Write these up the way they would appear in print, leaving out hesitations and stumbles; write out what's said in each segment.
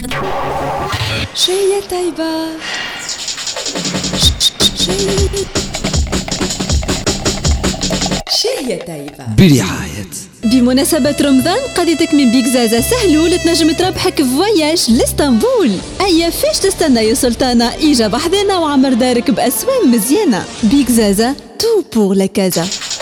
شهية طيبة. شهية طيبة برعاية. بمناسبة رمضان قضيتك من بيك زازا سهلول تنجم تربحك فواياج لإسطنبول. أي فاش تستنى يا سلطانة؟ إجا بحذنا وعمر دارك بأسوان مزيانة. بيك زازا تو بور لا كازا.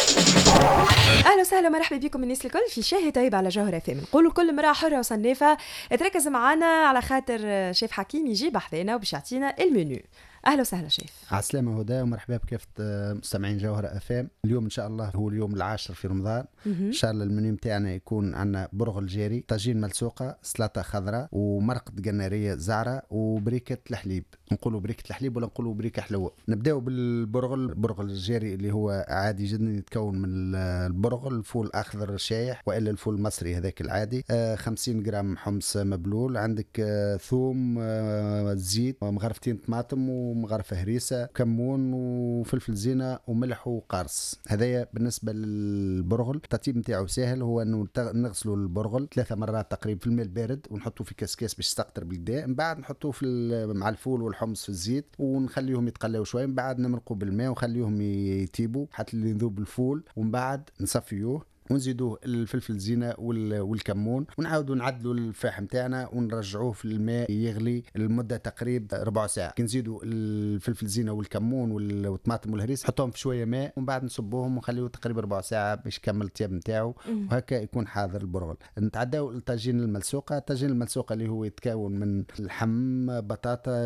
اهلا وسهلا مرحبا بكم الناس الكل في شاهي طيب على جوهر فم. نقولوا كل امراه حره وصنافه تركز معنا على خاطر شيف حكيم يجي بحذنا وباش يعطينا المنيو. اهلا وسهلا شيف. عسلامة هدى ومرحبا بكافة مستمعين جوهرة افام. اليوم ان شاء الله هو اليوم العاشر في رمضان. ان شاء الله المنيو متاعنا يكون عندنا برغل جيري، طاجين ملسوقة، سلطة خضراء، ومرقة قنارية زعرة، وبريكة الحليب. نقولوا بريكة الحليب ولا نقولوا بريكة حلوة؟ نبداو بالبرغل الجيري اللي هو عادي جدا، يتكون من البرغل، الفول اخضر شايح والا الفول المصري هذاك العادي، 50 جرام حمص مبلول، عندك ثوم، زيت، مغرفتين طماطم ومغرفة هريسة، كمون وفلفل زينة وملح وقارص. هذايا بالنسبة للبرغل. الترتيب نتاعو سهل، هو انه نغسلوا البرغل 3 مرات تقريبا في الماء البارد ونحطوه في كاسكاس باش يستقطر بالكدا، من بعد نحطوه مع الفول والحمص في الزيت ونخليهم يتقلاو شويه، من بعد نمرقوا بالماء ونخليهم يطيبوا حتى اللي يذوب الفول، ومن بعد نصفيوه ونزيدوه الفلفل زينة والكمون، ونعاودوا نعدلوا الفاحم تاعنا ونرجعوه في الماء يغلي لمدة تقريبا ربع ساعة. كنزيدوا الفلفل زينة والكمون والطماطم والهريس، نحطوهم في شوية ماء ومن بعد نصبوهم ونخليوه تقريبا ربع ساعة باش يكمل الطياب نتاعو، وهكا يكون حاضر البرغل. نتعداو الطاجين الملسوقة. الطاجين الملسوقة اللي هو يتكون من اللحم، بطاطا،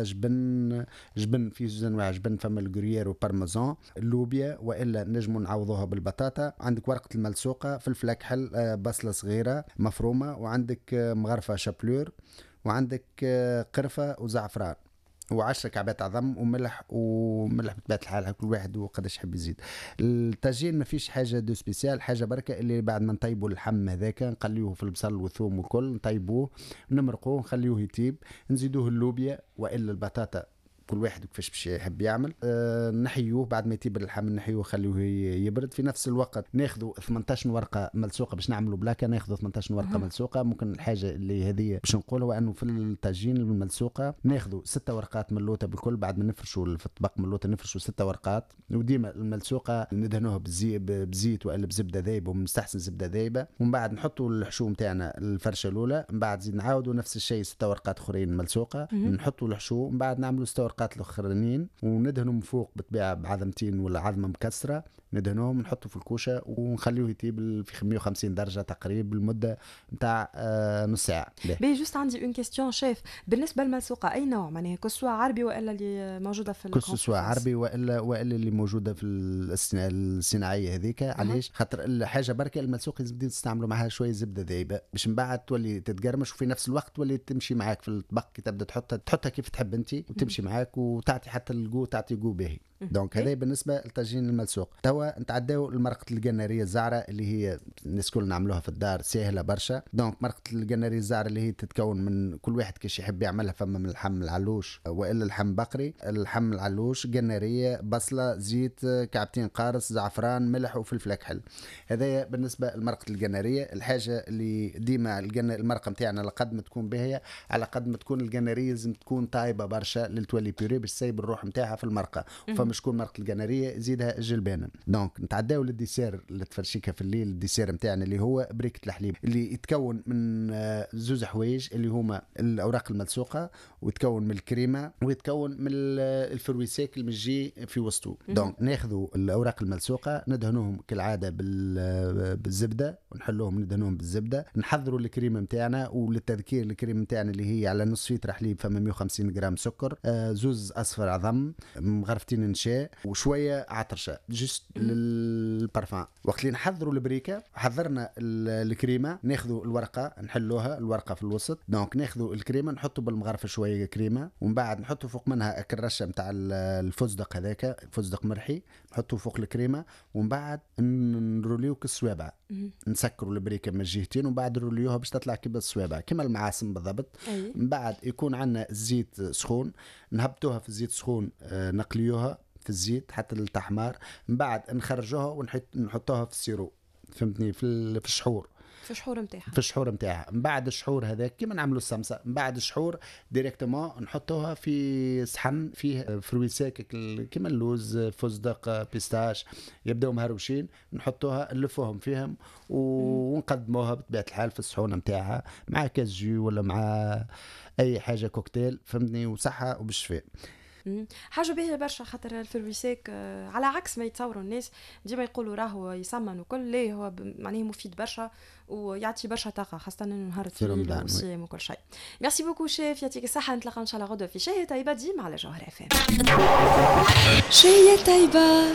جبن في زوج انواع جبن، فما الجريير وبارميزان، اللوبيا والا نجموا نعوضوها بالبطاطا. عندك ورقة الملسوقة، فلفل اكحل، بصله صغيره مفرومه، وعندك مغرفه شابلور، وعندك قرفه وزعفران، و10 كعبات عظم وملح بطبيعه الحال كل واحد وقداش يحب يزيد. الطاجين ما فيش حاجه دو سبيسيال، حاجه بركه اللي بعد ما نطيبوا اللحم هذاك نقليوه في البصل والثوم والكل، نطيبوه نمرقوه نخليوه يطيب، نزيدوه اللوبيا والا البطاطا، كل واحد كيفاش باش يحب يعمل. نحيوه بعد ما يطيب اللحم، نحيوه خليوه يبرد. في نفس الوقت ناخذوا 18 ورقه ملسوقه باش نعملوا بلاكه، ناخذوا 18 ورقه ملسوقه. ممكن الحاجه اللي هذه باش نقولوا انه في الطاجين الملسوقه ناخذوا 6 ورقات ملوته بالكل، بعد ما نفرشوا في الطبق ملوته نفرشوا 6 ورقات. وديما الملسوقه ندهنوها بزيت والا بزبده ذايبه، ومستحسن زبده ذايبه، ومن بعد نحطوا الحشو نتاعنا الفرشه الاولى، من بعد زيد نعاودوا نفس الشيء 6 ورقات اخرين ملسوقه، نحطوا الحشو، من بعد نعملوا 6 ورقات الاخرانيين وندهنهم فوق بالطبيعه بعظمتين ولا عظمه مكسره، ندهنوهم نحطوا في الكوشه ونخليوه يطيب في 150 درجه تقريبا لمده نتاع نص ساعه. بي جوست عندي اون كيستيون شيف، بالنسبه للملسوقه اي نوع معناها كسوة عربي والا اللي موجوده في كسوة عربي والا اللي موجوده في الصناعيه هذيك. علاش؟ خاطر الحاجه بركه الملسوقه لازم تستعملوا معها شويه زبده ذايبه باش من بعد تولي تتقرمش، وفي نفس الوقت تولي تمشي معاك في الطبق كي تبدا تحطها كيف تحب انت، وتمشي معاك وتعطي حتى الجو، تعطي جو باهي. دونك هذا بالنسبه للطاجين الملسوق. توا نتعداو المرقه القناريه الزعره اللي هي الناس كل نعملوها في الدار، سهله برشا. دونك مرقه القناريه الزعره اللي هي تتكون من كل واحد كيش يحب يعملها، فما من اللحم العلوش والا اللحم بقري. اللحم العلوش، قناريه، بصله، زيت، كعبتين قارص، زعفران، ملح وفلفل اكحل. هذايا بالنسبه لمرقه القناريه. الحاجه اللي ديما المرقه نتاعنا على قد ما تكون باهيه على قد ما تكون القناريه لازم تكون طايبه برشا للتولي بيوري باش تسيب الروح نتاعها في المرقه. مش كون مرقه القناريه يزيدها الجلبانه. دونك نتعداو للديسير اللي تفرشيكها في الليل. الديسير نتاعنا اللي هو بريكه الحليب اللي يتكون من زوز حوايج اللي هما الاوراق الملسوقه، ويتكون من الكريمه، ويتكون من الفرويسيك اللي مجي في وسطه. دونك ناخذوا الاوراق الملسوقه ندهنوهم كالعاده بالزبده، ونحلوهم ندهنوهم بالزبده. نحضروا الكريمه نتاعنا، وللتذكير الكريمه نتاعنا اللي هي على نص لتر حليب فما 150 جرام سكر، زوز اصفر عظم، مغرفتين نشاء، وشويه عطرشه جست للبارفان. وقت اللي نحضروا البريكه حضرنا الكريمه، ناخذوا الورقه نحلوها الورقه في الوسط. دونك ناخذوا الكريمه نحطوا بالمغرفه شويه كريمه، ومن بعد نحطوا فوق منها الرشه نتاع الفستق، هذاك فستق مرحي نحطوا فوق الكريمه، ومن بعد نروليو كالصوابع، نسكروا البريكه من الجهتين، ومن بعد نروليوها باش تطلع كيما الصوابع كيما المعاسم بالضبط. من بعد يكون عندنا الزيت سخون، نهبطوها في الزيت سخون، نقليوها في الزيت حتى للتحمار، من بعد نخرجوها ونحطوها في السيرو، فهمتني، في الشحور. في الشحور نتاعها. في الشحور نتاعها. من بعد الشحور هذاك كيما نعملوا السمسه، من بعد الشحور ديريكتومون نحطوها في صحن فيه فروي ساكك كيما اللوز، فستق، بيستاش، يبداو مهروشين، نحطوها نلفوهم فيهم ونقدموها بطبيعه الحال في الصحون نتاعها مع كاس جو ولا مع اي حاجه كوكتيل، فهمتني، وصحه وبالشفاء. حاجه باهيه برشا، خاطر الفرويسيك على عكس ما يتصوروا الناس ديما يقولوا راهو يسمن وكل، ليه هو معناه مفيد برشا ويعطي برشا طاقه، خاصه نهار الثلاثاء والصيام وكل شيء. ميرسي بوكو شيف، يعطيك الصحه، نتلاقى ان شاء الله غدوه في شاهي طيبه ديما على جوهر FM. شاهي طيبه